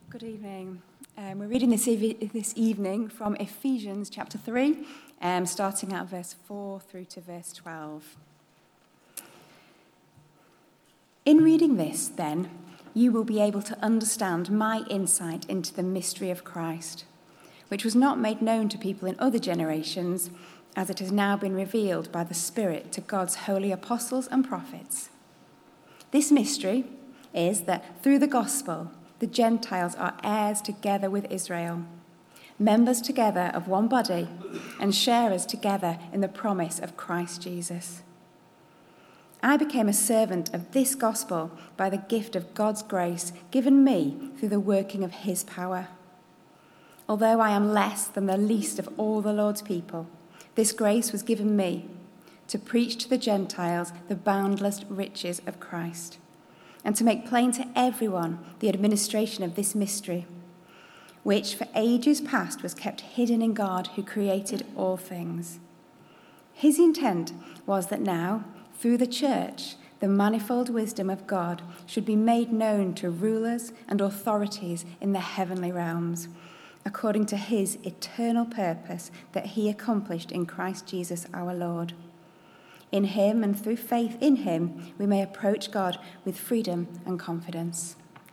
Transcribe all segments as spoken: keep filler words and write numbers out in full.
Good evening. Um, we're reading this, ev- this evening from Ephesians chapter three, um, starting at verse four through to verse twelve. In reading this, then, you will be able to understand my insight into the mystery of Christ, which was not made known to people in other generations, as it has now been revealed by the Spirit to God's holy apostles and prophets. This mystery is that through the gospel, the Gentiles are heirs together with Israel, members together of one body, and sharers together in the promise of Christ Jesus. I became a servant of this gospel by the gift of God's grace given me through the working of his power. Although I am less than the least of all the Lord's people, this grace was given me to preach to the Gentiles the boundless riches of Christ, and to make plain to everyone the administration of this mystery, which for ages past was kept hidden in God who created all things. His intent was that now, through the church, the manifold wisdom of God should be made known to rulers and authorities in the heavenly realms, according to his eternal purpose that he accomplished in Christ Jesus our Lord. In him and through faith in him, we may approach God with freedom and confidence.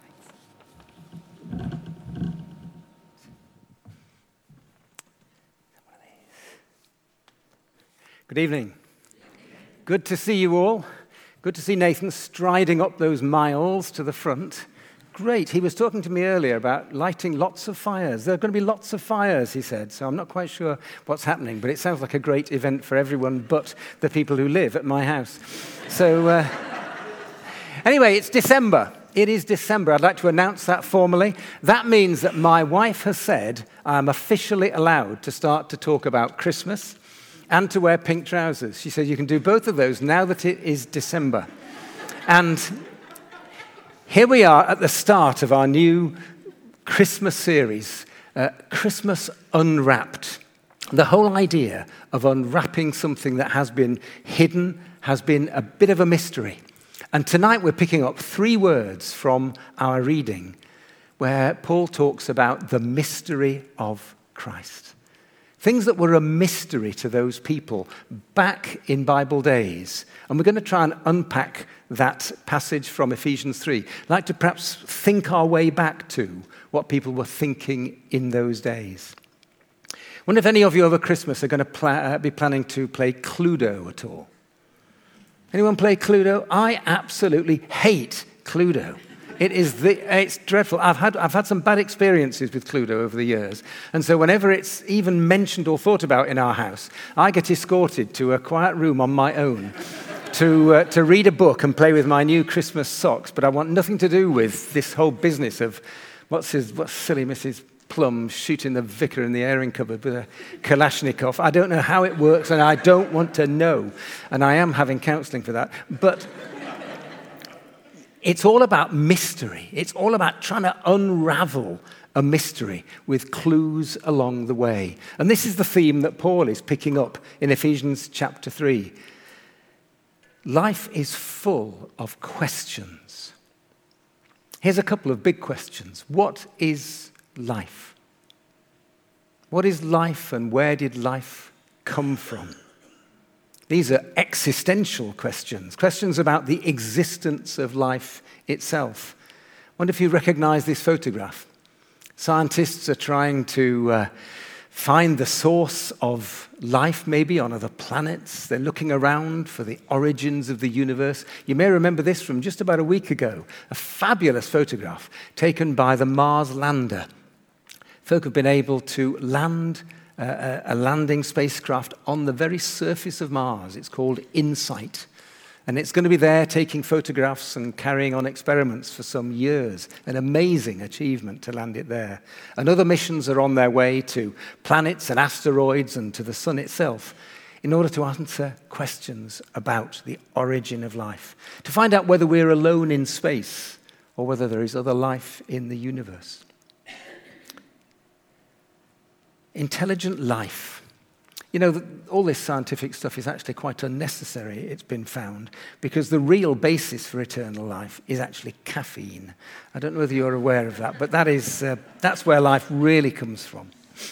Good evening. Good to see you all. Good to see Nathan striding up those miles to the front. Great. He was talking to me earlier about lighting lots of fires. There are going to be lots of fires, he said, so I'm not quite sure what's happening, but it sounds like a great event for everyone but the people who live at my house. So uh, anyway, it's December. It is December. I'd like to announce that formally. That means that my wife has said I'm officially allowed to start to talk about Christmas and to wear pink trousers. She said you can do both of those now that it is December. And here we are at the start of our new Christmas series, uh, Christmas Unwrapped. The whole idea of unwrapping something that has been hidden has been a bit of a mystery. And tonight we're picking up three words from our reading where Paul talks about the mystery of Christ. Things that were a mystery to those people back in Bible days. And we're going to try and unpack that passage from Ephesians three. I'd like to perhaps think our way back to what people were thinking in those days. I wonder if any of you over Christmas are going to pla- uh, be planning to play Cluedo at all. Anyone play Cluedo? I absolutely hate Cluedo. It is the, it's dreadful. I've had I've had some bad experiences with Cluedo over the years, and so whenever it's even mentioned or thought about in our house, I get escorted to a quiet room on my own to uh, to read a book and play with my new Christmas socks. But I want nothing to do with this whole business of what's his what's silly Missus Plum shooting the vicar in the airing cupboard with a Kalashnikov. I don't know how it works, and I don't want to know. And I am having counselling for that, but. It's all about mystery. It's all about trying to unravel a mystery with clues along the way. And this is the theme that Paul is picking up in Ephesians chapter three. Life is full of questions. Here's a couple of big questions. What is life? What is life, and where did life come from? These are existential questions, questions about the existence of life itself. I wonder if you recognize this photograph. Scientists are trying to uh, find the source of life, maybe on other planets. They're looking around for the origins of the universe. You may remember this from just about a week ago, a fabulous photograph taken by the Mars lander. Folk have been able to land Uh, a landing spacecraft on the very surface of Mars. It's called InSight. And it's going to be there taking photographs and carrying on experiments for some years. An amazing achievement to land it there. And other missions are on their way to planets and asteroids and to the sun itself in order to answer questions about the origin of life. To find out whether we're alone in space or whether there is other life in the universe. Intelligent life You know, all this scientific stuff is actually quite unnecessary, it's been found, because the real basis for eternal life is actually caffeine. I don't know whether you're aware of that, but that is, uh, that's where life really comes from.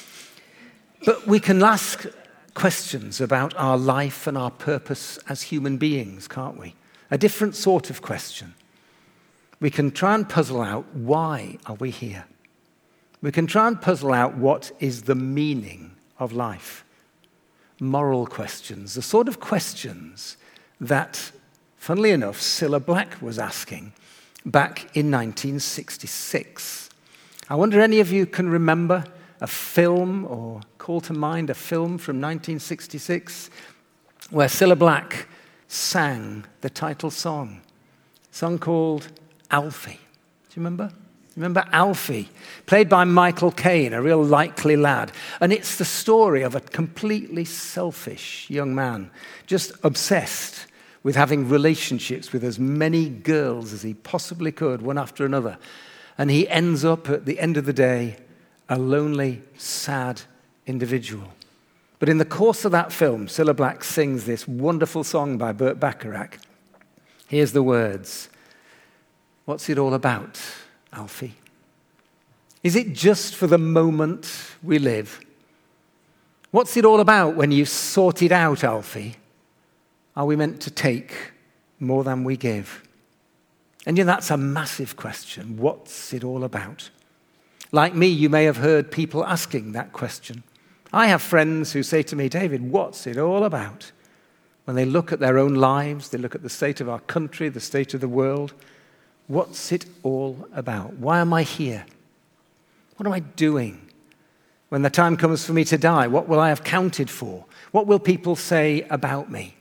But we can ask questions about our life and our purpose as human beings, can't we? A different sort of question. We can try and puzzle out, why are we here? We can try and puzzle out what is the meaning of life. Moral questions, the sort of questions that, funnily enough, Cilla Black was asking back in nineteen sixty-six. I wonder any of you can remember a film or call to mind a film from nineteen sixty-six where Cilla Black sang the title song, a song called Alfie. Do you remember? Remember Alfie, played by Michael Caine, a real likely lad. And it's the story of a completely selfish young man, just obsessed with having relationships with as many girls as he possibly could, one after another. And he ends up, at the end of the day, a lonely, sad individual. But in the course of that film, Cilla Black sings this wonderful song by Burt Bacharach. Here's the words. What's it all about, Alfie? Is it just for the moment we live? What's it all about when you sort it out, Alfie? Are we meant to take more than we give? And you know, that's a massive question. What's it all about? Like me, you may have heard people asking that question. I have friends who say to me, David, what's it all about? When they look at their own lives, they look at the state of our country, the state of the world. What's it all about? Why am I here? What am I doing? When the time comes for me to die, what will I have counted for? What will people say about me?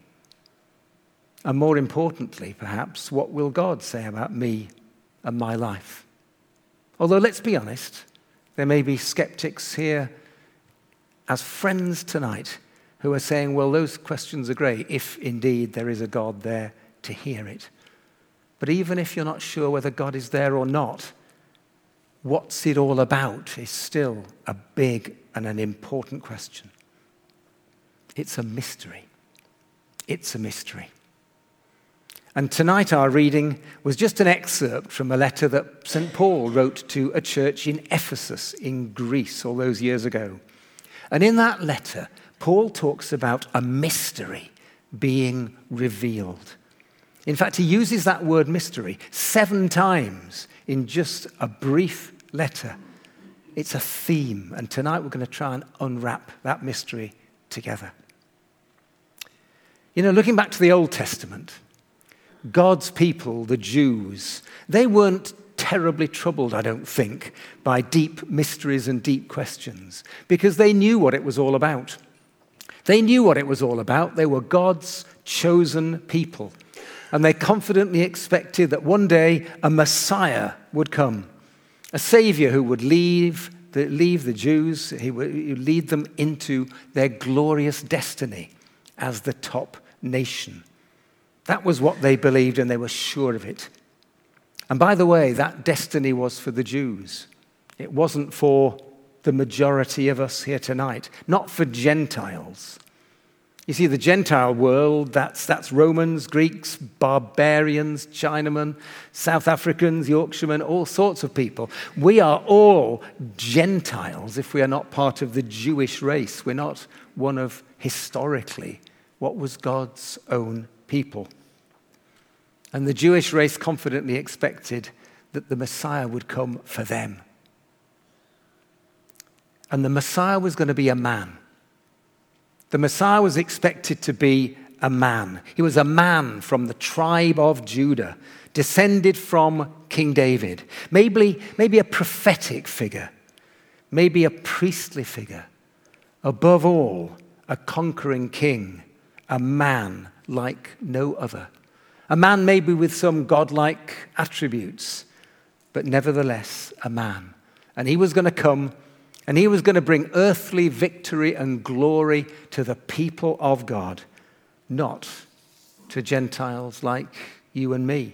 And more importantly, perhaps, what will God say about me and my life? Although, let's be honest, there may be skeptics here as friends tonight who are saying, well, those questions are great, if indeed there is a God there to hear it. But even if you're not sure whether God is there or not, what's it all about is still a big and an important question. It's a mystery. It's a mystery. And tonight our reading was just an excerpt from a letter that Saint Paul wrote to a church in Ephesus in Greece all those years ago. And in that letter, Paul talks about a mystery being revealed. In fact, he uses that word mystery seven times in just a brief letter. It's a theme, and tonight we're going to try and unwrap that mystery together. You know, looking back to the Old Testament, God's people, the Jews, they weren't terribly troubled, I don't think, by deep mysteries and deep questions, because they knew what it was all about. They knew what it was all about. They were God's chosen people. And they confidently expected that one day a Messiah would come, a Savior who would leave the, leave the Jews, he would lead them into their glorious destiny as the top nation. That was what they believed, and they were sure of it. And by the way, that destiny was for the Jews. It wasn't for the majority of us here tonight, not for Gentiles. You see, the Gentile world, that's, that's Romans, Greeks, barbarians, Chinamen, South Africans, Yorkshiremen, all sorts of people. We are all Gentiles if we are not part of the Jewish race. We're not one of, historically, what was God's own people. And the Jewish race confidently expected that the Messiah would come for them. And the Messiah was going to be a man. The Messiah was expected to be a man. He was a man from the tribe of Judah, descended from King David. Maybe, maybe a prophetic figure, maybe a priestly figure. Above all, a conquering king, a man like no other. A man maybe with some godlike attributes, but nevertheless a man. And he was going to come, and he was going to bring earthly victory and glory to the people of God, not to Gentiles like you and me.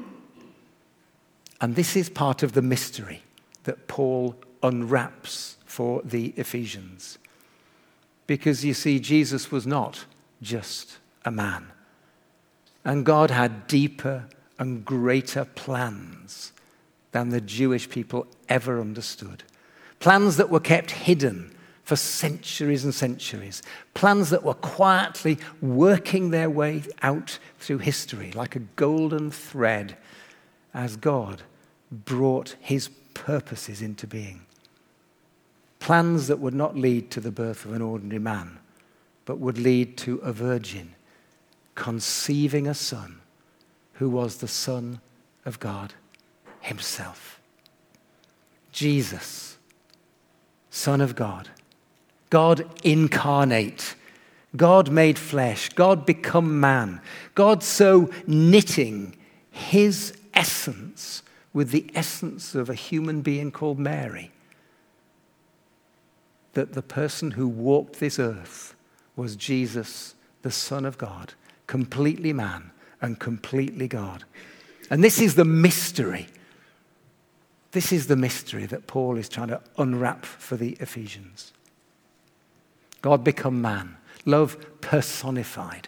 And this is part of the mystery that Paul unwraps for the Ephesians. Because you see, Jesus was not just a man. And God had deeper and greater plans than the Jewish people ever understood. Plans that were kept hidden for centuries and centuries. Plans that were quietly working their way out through history like a golden thread as God brought his purposes into being. Plans that would not lead to the birth of an ordinary man, but would lead to a virgin conceiving a son who was the Son of God himself. Jesus, Son of God, God incarnate, God made flesh, God become man, God so knitting his essence with the essence of a human being called Mary, that the person who walked this earth was Jesus, the Son of God, completely man and completely God. And this is the mystery. This is the mystery that Paul is trying to unwrap for the Ephesians. God become man, love personified.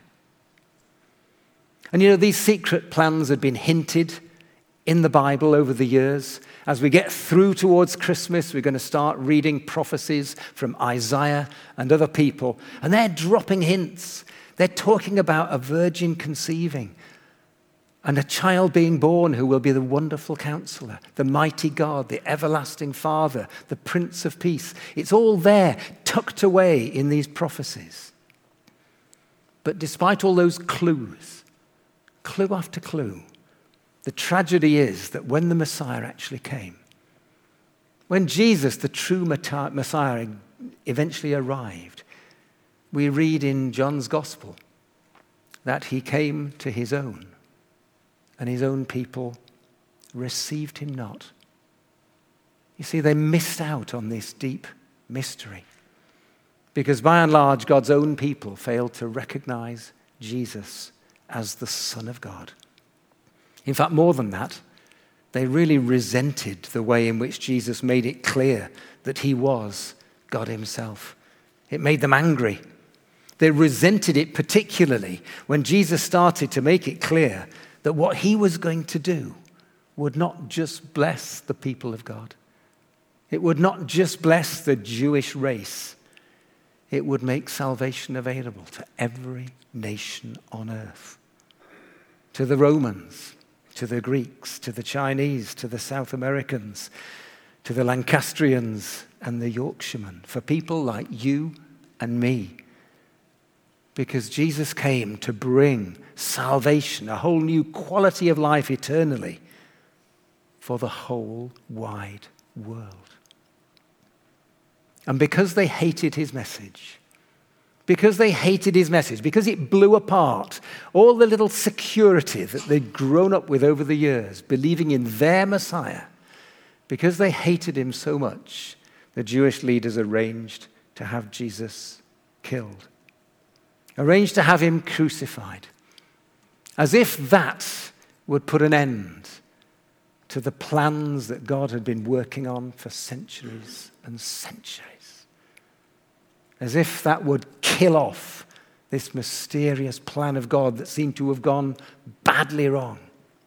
And you know, these secret plans had been hinted in the Bible over the years. As we get through towards Christmas, we're going to start reading prophecies from Isaiah and other people. And they're dropping hints. They're talking about a virgin conceiving and a child being born who will be the wonderful counselor, the mighty God, the everlasting Father, the Prince of Peace. It's all there, tucked away in these prophecies. But despite all those clues, clue after clue, the tragedy is that when the Messiah actually came, when Jesus, the true Messiah, eventually arrived, we read in John's Gospel that he came to his own, and his own people received him not. You see, they missed out on this deep mystery because by and large, God's own people failed to recognize Jesus as the Son of God. In fact, more than that, they really resented the way in which Jesus made it clear that he was God himself. It made them angry. They resented it particularly when Jesus started to make it clear that what he was going to do would not just bless the people of God. It would not just bless the Jewish race. It would make salvation available to every nation on earth. To the Romans, to the Greeks, to the Chinese, to the South Americans, to the Lancastrians and the Yorkshiremen, for people like you and me. Because Jesus came to bring salvation, a whole new quality of life eternally for the whole wide world. And because they hated his message, because they hated his message, because it blew apart all the little security that they'd grown up with over the years, believing in their Messiah, because they hated him so much, the Jewish leaders arranged to have Jesus killed. Arranged to have him crucified, as if that would put an end to the plans that God had been working on for centuries and centuries. As if that would kill off this mysterious plan of God that seemed to have gone badly wrong.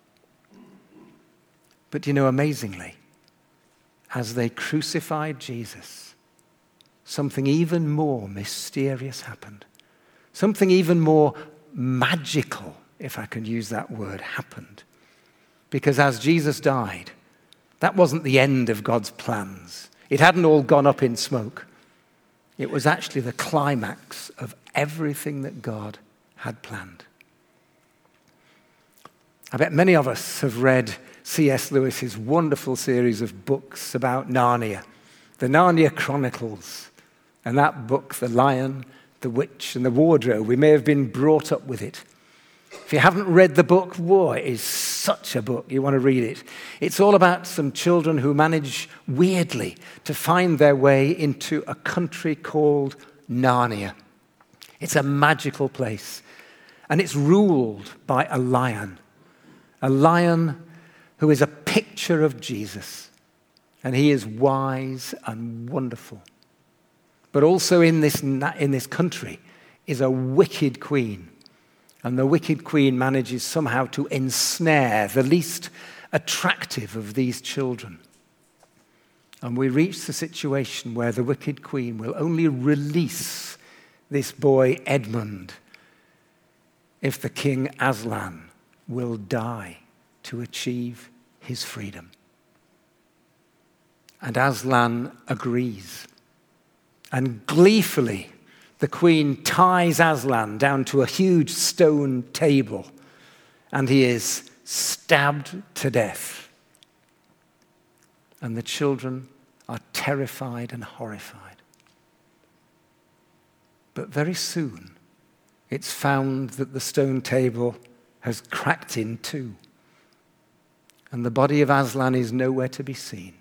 But you know, amazingly, as they crucified Jesus, something even more mysterious happened. Something even more magical, if I can use that word, happened. Because as Jesus died, that wasn't the end of God's plans. It hadn't all gone up in smoke. It was actually the climax of everything that God had planned. I bet many of us have read C S Lewis's wonderful series of books about Narnia, the Narnia Chronicles, and that book, The Lion, the Witch and the Wardrobe. We may have been brought up with it. If you haven't read the book, whoa, it is such a book. You want to read it. It's all about some children who manage weirdly to find their way into a country called Narnia. It's a magical place. And it's ruled by a lion. A lion who is a picture of Jesus. And he is wise and wonderful. But also in this, in this country is a wicked queen. And the wicked queen manages somehow to ensnare the least attractive of these children. And we reach the situation where the wicked queen will only release this boy Edmund if the king Aslan will die to achieve his freedom. And Aslan agrees. And gleefully, the queen ties Aslan down to a huge stone table, and he is stabbed to death. And the children are terrified and horrified. But very soon, it's found that the stone table has cracked in two, and the body of Aslan is nowhere to be seen.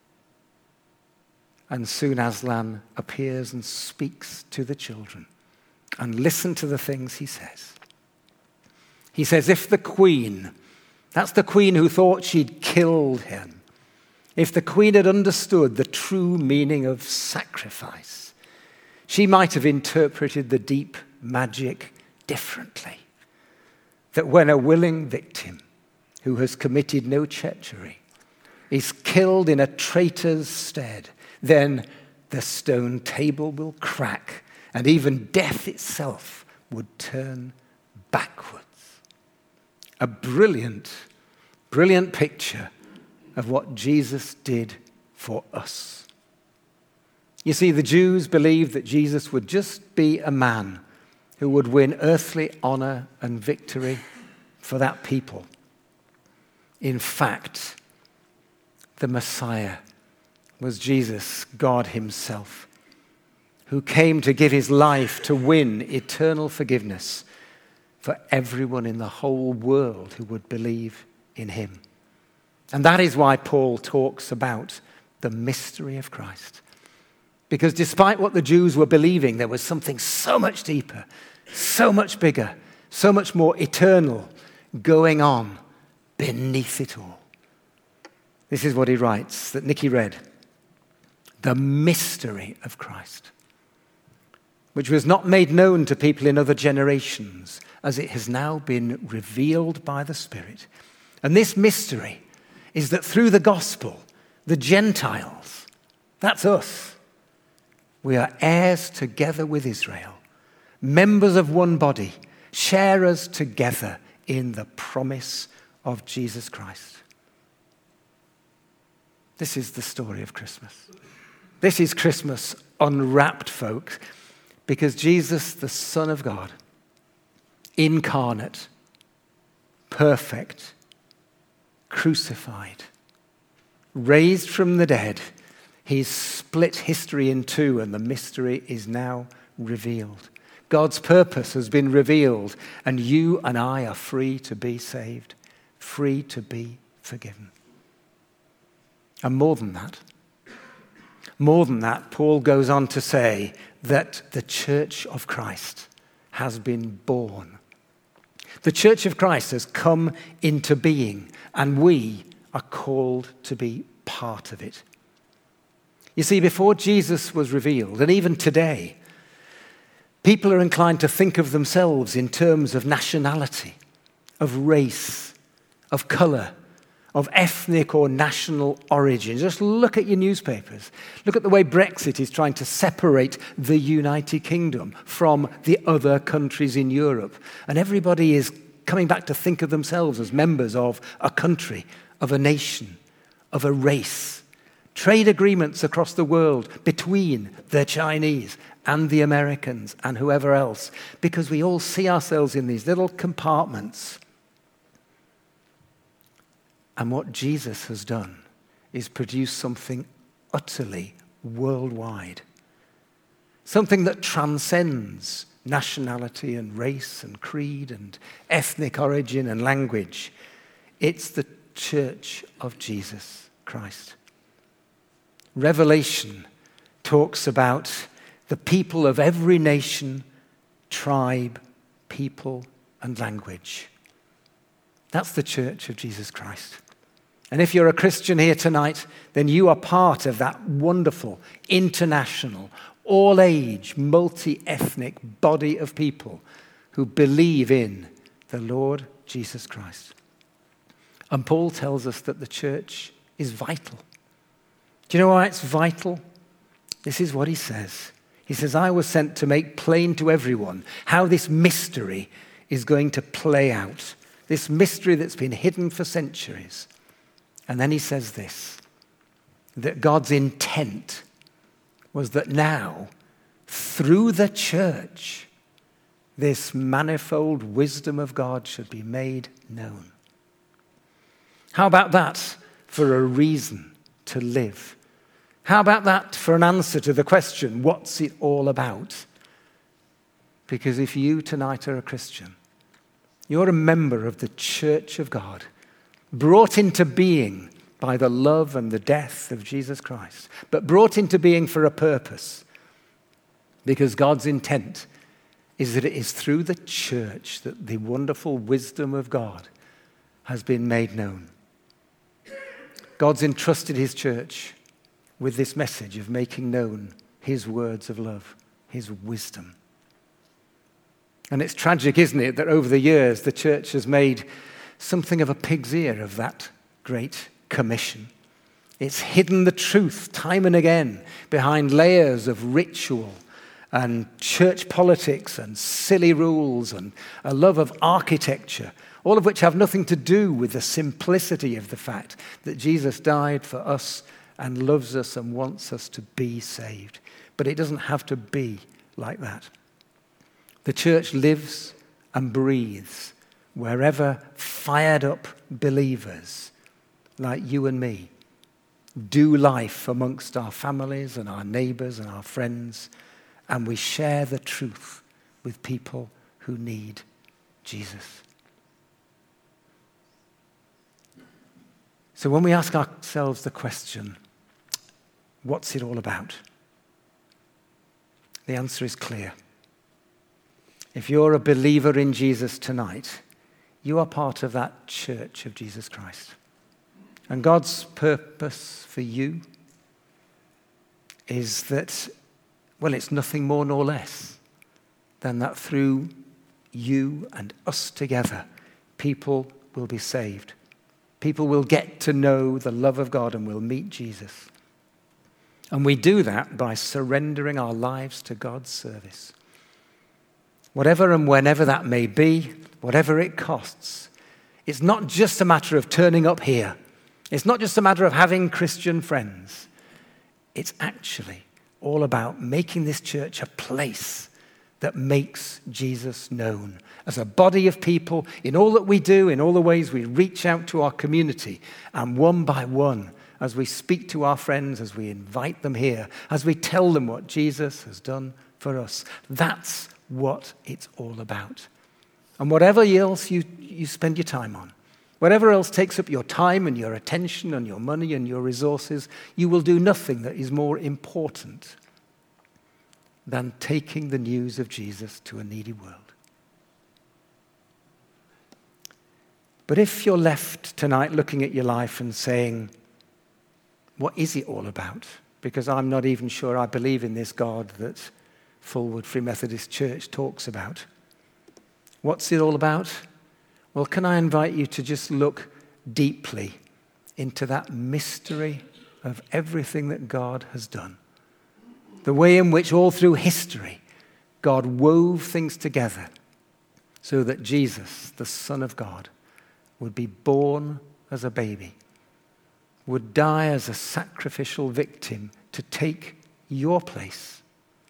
And soon Aslan appears and speaks to the children. And listen to the things he says. He says, if the queen, that's the queen who thought she'd killed him, if the queen had understood the true meaning of sacrifice, she might have interpreted the deep magic differently. That when a willing victim who has committed no treachery is killed in a traitor's stead, then the stone table will crack, and even death itself would turn backwards. A brilliant, brilliant picture of what Jesus did for us. You see, the Jews believed that Jesus would just be a man who would win earthly honor and victory for that people. In fact, the Messiah was Jesus, God himself, who came to give his life to win eternal forgiveness for everyone in the whole world who would believe in him. And that is why Paul talks about the mystery of Christ. Because despite what the Jews were believing, there was something so much deeper, so much bigger, so much more eternal going on beneath it all. This is what he writes, that Nicky read. The mystery of Christ, which was not made known to people in other generations, as it has now been revealed by the Spirit. And this mystery is that through the gospel, the Gentiles, that's us, we are heirs together with Israel, members of one body, sharers together in the promise of Jesus Christ. This is the story of Christmas. This is Christmas unwrapped, folks, because Jesus, the Son of God, incarnate, perfect, crucified, raised from the dead, he's split history in two, and the mystery is now revealed. God's purpose has been revealed, and you and I are free to be saved, free to be forgiven. And more than that, more than that, Paul goes on to say that the church of Christ has been born. The church of Christ has come into being, and we are called to be part of it. You see, before Jesus was revealed, and even today, people are inclined to think of themselves in terms of nationality, of race, of color, of ethnic or national origin. Just look at your newspapers. Look at the way Brexit is trying to separate the United Kingdom from the other countries in Europe. And everybody is coming back to think of themselves as members of a country, of a nation, of a race. Trade agreements across the world between the Chinese and the Americans and whoever else, because we all see ourselves in these little compartments. And what Jesus has done is produce something utterly worldwide. Something that transcends nationality and race and creed and ethnic origin and language. It's the church of Jesus Christ. Revelation talks about the people of every nation, tribe, people, and language. That's the church of Jesus Christ. And if you're a Christian here tonight, then you are part of that wonderful, international, all-age, multi-ethnic body of people who believe in the Lord Jesus Christ. And Paul tells us that the church is vital. Do you know why it's vital? This is what he says. He says, I was sent to make plain to everyone how this mystery is going to play out. This mystery that's been hidden for centuries. And then he says this, that God's intent was that now, through the church, this manifold wisdom of God should be made known. How about that for a reason to live? How about that for an answer to the question, what's it all about? Because if you tonight are a Christian, you're a member of the church of God, brought into being by the love and the death of Jesus Christ, but brought into being for a purpose, because God's intent is that it is through the church that the wonderful wisdom of God has been made known. God's entrusted his church with this message of making known his words of love, his wisdom. And it's tragic, isn't it, that over the years the church has made something of a pig's ear of that great commission. It's hidden the truth time and again behind layers of ritual and church politics and silly rules and a love of architecture, all of which have nothing to do with the simplicity of the fact that Jesus died for us and loves us and wants us to be saved. But it doesn't have to be like that. The church lives and breathes wherever fired up believers like you and me do life amongst our families and our neighbors and our friends, and we share the truth with people who need Jesus. So when we ask ourselves the question, what's it all about? The answer is clear. If you're a believer in Jesus tonight, you are part of that church of Jesus Christ. And God's purpose for you is that, well, it's nothing more nor less than that through you and us together, people will be saved. People will get to know the love of God and will meet Jesus. And we do that by surrendering our lives to God's service. Whatever and whenever that may be, whatever it costs, it's not just a matter of turning up here. It's not just a matter of having Christian friends. It's actually all about making this church a place that makes Jesus known. As a body of people, in all that we do, in all the ways we reach out to our community, and one by one, as we speak to our friends, as we invite them here, as we tell them what Jesus has done for us. That's what it's all about. And whatever else you, you spend your time on, whatever else takes up your time and your attention and your money and your resources, you will do nothing that is more important than taking the news of Jesus to a needy world. But if you're left tonight looking at your life and saying, what is it all about? Because I'm not even sure I believe in this God that Fulwood Free Methodist Church talks about. What's it all about? Well, can I invite you to just look deeply into that mystery of everything that God has done. The way in which all through history, God wove things together so that Jesus, the Son of God, would be born as a baby, would die as a sacrificial victim to take your place,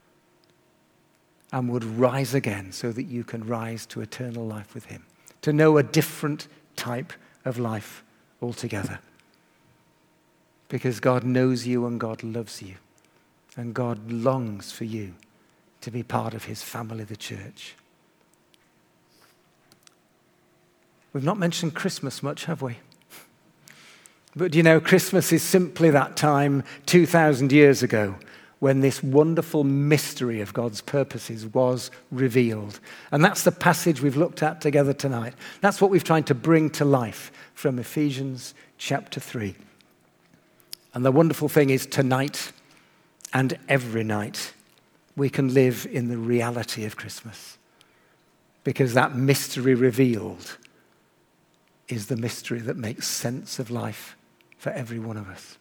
and would rise again so that you can rise to eternal life with him, to know a different type of life altogether. Because God knows you and God loves you, and God longs for you to be part of his family, the church. We've not mentioned Christmas much, have we? But you know, Christmas is simply that time two thousand years ago when this wonderful mystery of God's purposes was revealed. And that's the passage we've looked at together tonight. That's what we've tried to bring to life from Ephesians chapter three. And the wonderful thing is tonight and every night we can live in the reality of Christmas, because that mystery revealed is the mystery that makes sense of life for every one of us.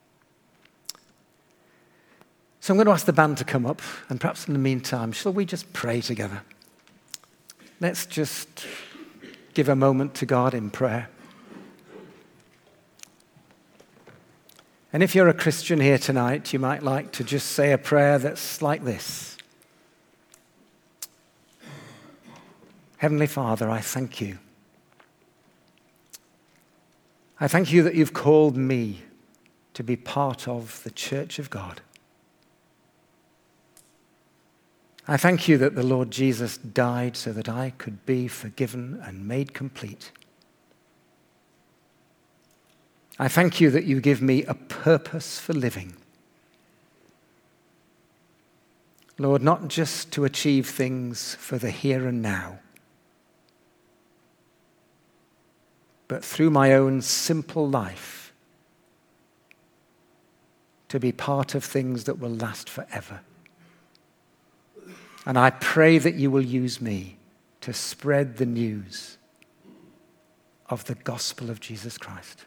So I'm going to ask the band to come up, and perhaps in the meantime, shall we just pray together? Let's just give a moment to God in prayer. And if you're a Christian here tonight, you might like to just say a prayer that's like this. Heavenly Father, I thank you. I thank you that you've called me to be part of the Church of God. I thank you that the Lord Jesus died so that I could be forgiven and made complete. I thank you that you give me a purpose for living. Lord, not just to achieve things for the here and now, but through my own simple life, to be part of things that will last forever. And I pray that you will use me to spread the news of the gospel of Jesus Christ.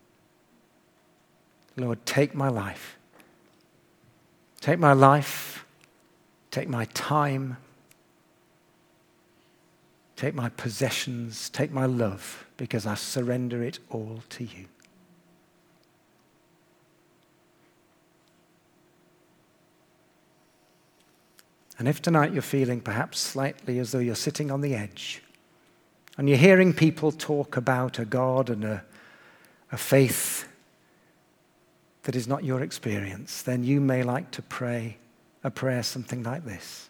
Lord, take my life. Take my life. Take my time. Take my possessions. Take my love, because I surrender it all to you. And if tonight you're feeling perhaps slightly as though you're sitting on the edge, and you're hearing people talk about a God and a, a faith that is not your experience, then you may like to pray a prayer something like this.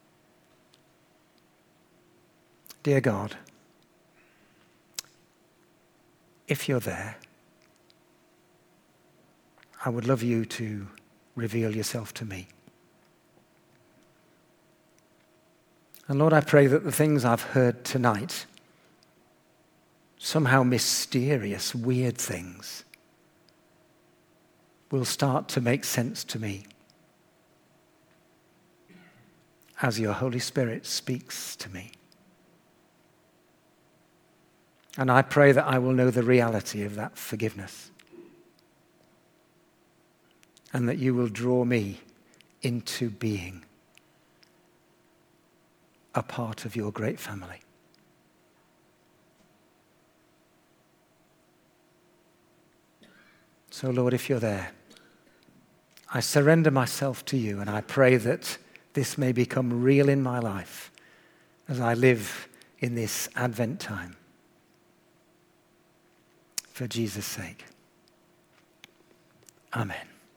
Dear God, if you're there, I would love you to reveal yourself to me. And Lord, I pray that the things I've heard tonight, somehow mysterious, weird things, will start to make sense to me as your Holy Spirit speaks to me. And I pray that I will know the reality of that forgiveness, and that you will draw me into being a part of your great family. So Lord, if you're there, I surrender myself to you, and I pray that this may become real in my life as I live in this Advent time. For Jesus' sake. Amen.